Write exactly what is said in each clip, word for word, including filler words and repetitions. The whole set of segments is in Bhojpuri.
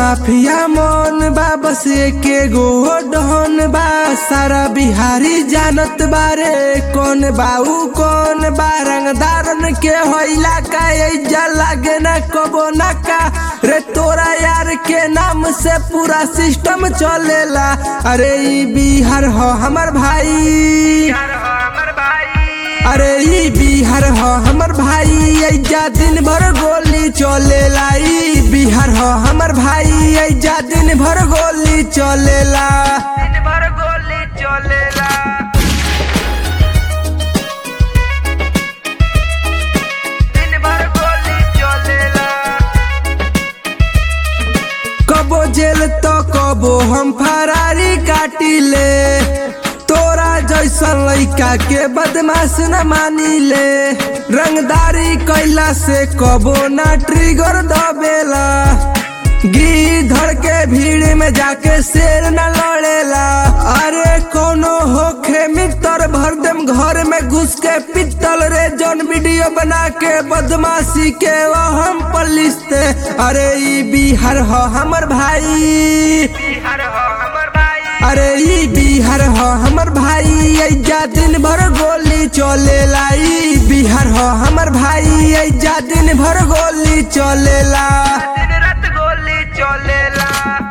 माफिया मन बा बस एके गो डहन बा सारा बिहारी जानत बारे कौन बाऊ कौन बा रंगदारन के होइला का एजा लागे ना कबो ना का रे तोरा यार के नाम से पूरा सिस्टम चलेला। अरे ई बिहार हो हमर भाई, अरे ई बिहार हो हमर भाई एजा दिन भर गोली चलेला। ई बिहार हो हमर भाई एजा दिन भर गोली चलेला, दिन भर गोली चलेला। दिन भर गोली चलेला। कबो जेल तो कबो हम फरारी काटिले तोरा जैसा लइका के बदमाश न मानी ले। रंगदारी कैला से कबो ना ट्रिगर दबेला गिद्धड़ के भीड़ में जाके शेर न लड़ेला। अरे कोनो होखे मित्र भर देम घर में घुस के पित्तल रे जौन वीडियो बना के बदमाशी के वो हम पलिस्ते। अरे ई बिहार हो हमर भाई, बिहार हो हमर भाई, अरे ई बिहार हो हमर भाई एजा दिन भर गोली चलेला। ई बिहार हो हमर भाई एजा दिन भर गोली चलेला, दिन रात गोली चलेला।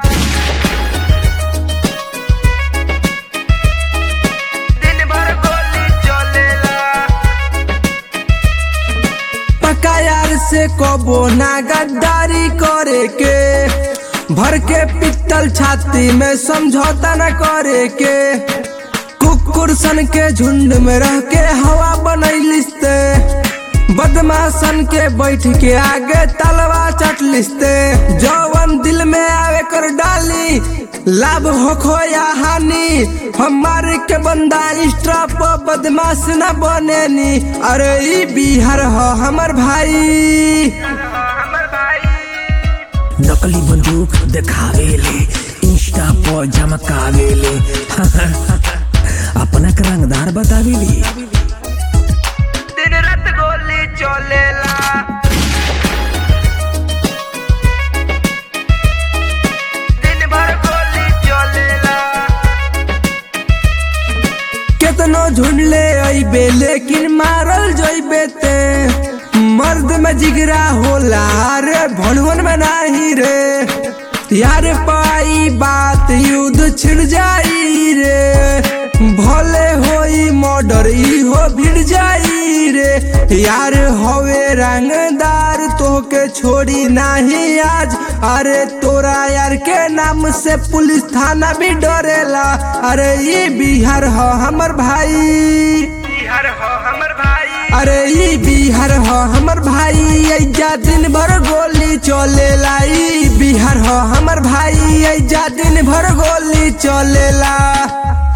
दिन भर गोली चलेला। पक्का यार से कबो ना गद्दारी करे के भर के पित्तल छाती में समझौता न करे के। कुकुर सन के झुंड में रह के हवा बनैलिस्ते बदमाशन के बैठ के आगे तलवा चटलिस्ते। जौवन दिल में आवे कर डाली लाभ होखो या हानि हमारे के बंदा स्ट्रा पर बदमाश न बनेनी। अरे ई बिहार हो हमर भाई, नकली बंदूक दिखावेले इंस्टा पर झमकावेले अपना के रंगदार बतावेली। दिन रात गोली चलेला। दिन भर गोली चलेला। केतनो झुंडले अइबे लेकिन मारल जइबे ते मर्द में जिगरा होला रे भणवन में नाही रे। यार पाई बात युद्ध छिड़ जाई रे भले होई मर्डर ई हो भिड़ जाई रे। यार होवे रंगदार तोहके छोड़ी नाही आज। अरे तोरा यार के नाम से पुलिस थाना भी डरेला। अरे ये बिहार हो हमर भाई, बिहार हो हमर भाई, अरे ई बिहार हो हमर भाई एजा दिन भर गोली चलेला। ई बिहार हो हमर भाई एजा दिन भर गोली चलेला।